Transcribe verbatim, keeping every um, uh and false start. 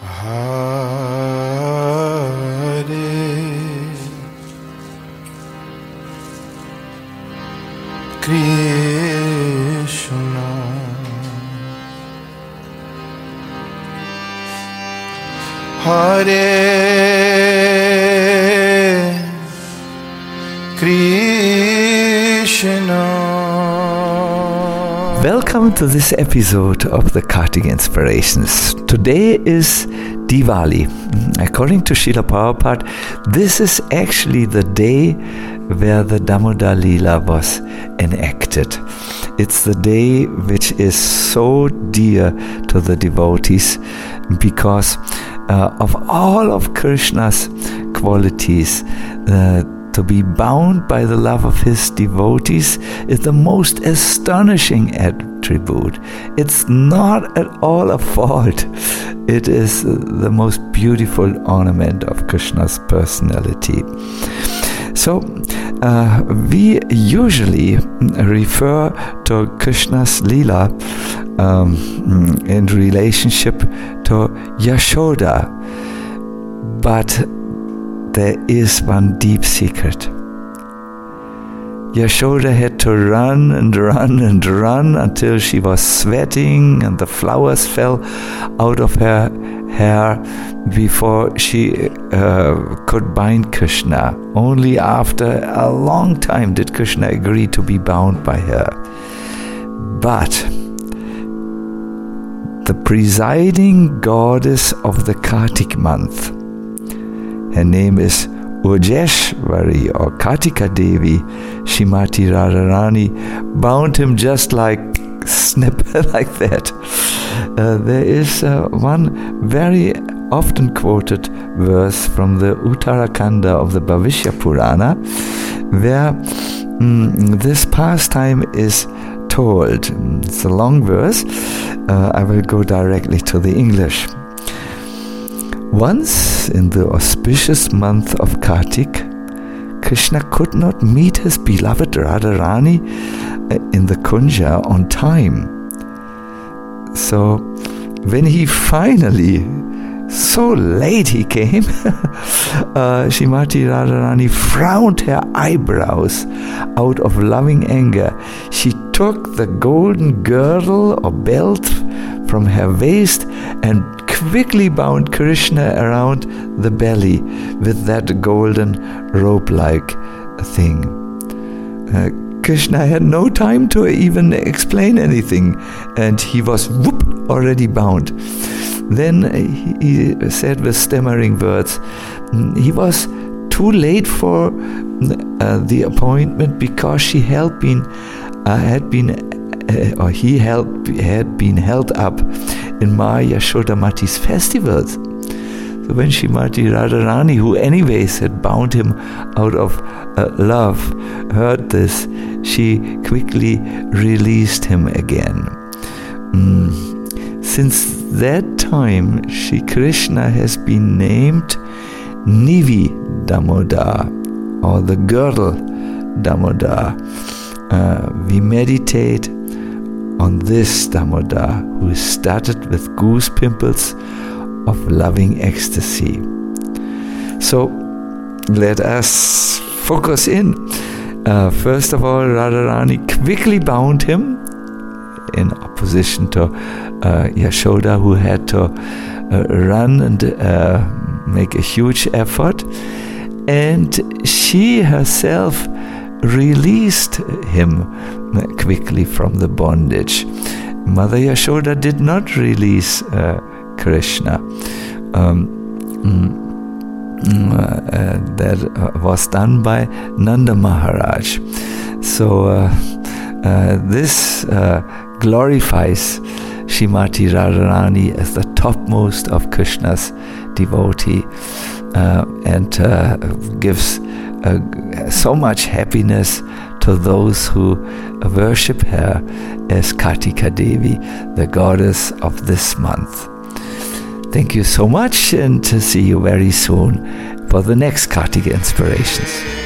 Krishna, Hare Krishna. Welcome to this episode of the Kartik Inspirations. Today is Diwali. According to Srila Prabhupada, this is actually the day where the Damodar Leela was enacted. It's the day which is so dear to the devotees because uh, of all of Krishna's qualities, uh, to be bound by the love of his devotees is the most astonishing attribute. It's not at all a fault. It is the most beautiful ornament of Krishna's personality. So, uh, we usually refer to Krishna's Leela um, in relationship to Yashoda, but there is one deep secret. Yashoda had to run and run and run until she was sweating and the flowers fell out of her hair before she uh, could bind Krishna. Only after a long time did Krishna agree to be bound by her. But the presiding goddess of the Kartik month, her name is Ujeshwari or Kartika Devi, Shrimati Radharani, bound him just like snip, like that. Uh, there is uh, one very often quoted verse from the Uttarakanda of the Bhavishya Purana, where mm, this pastime is told. It's a long verse. Uh, I will go directly to the English. Once, in the auspicious month of Kartik, Krishna could not meet his beloved Radharani in the Kunja on time. So, when he finally, so late he came, uh, Shrimati Radharani frowned her eyebrows out of loving anger. She took the golden girdle or belt from her waist and quickly bound Krishna around the belly with that golden rope-like thing. Uh, Krishna had no time to even explain anything, and he was whoop, already bound. Then he said with stammering words, he was too late for uh, the appointment because she had been, uh, had been, uh, or he held, had been held up in Ma Yashodamati's festivals. So when Shrimati Radharani, who anyways had bound him out of uh, love, heard this, she quickly released him again. Mm. Since that time, Shri Krishna has been named Nivi Damodar, or the girdle Damodar. Uh, we meditate on this Damodar, who is studded with goose pimples of loving ecstasy. So let us focus in. Uh, first of all, Radharani quickly bound him in opposition to uh, Yashoda, who had to uh, run and uh, make a huge effort. And she herself released him quickly from the bondage. Mother Yashoda did not release uh, Krishna. Um, uh, uh, that uh, was done by Nanda Maharaj. So uh, uh, this uh, glorifies Shrimati Radharani as the topmost of Krishna's devotee uh, and uh, gives uh, so much happiness to those who worship her as Kartika Devi, the goddess of this month. Thank you so much, and see you very soon for the next Kartika Inspirations.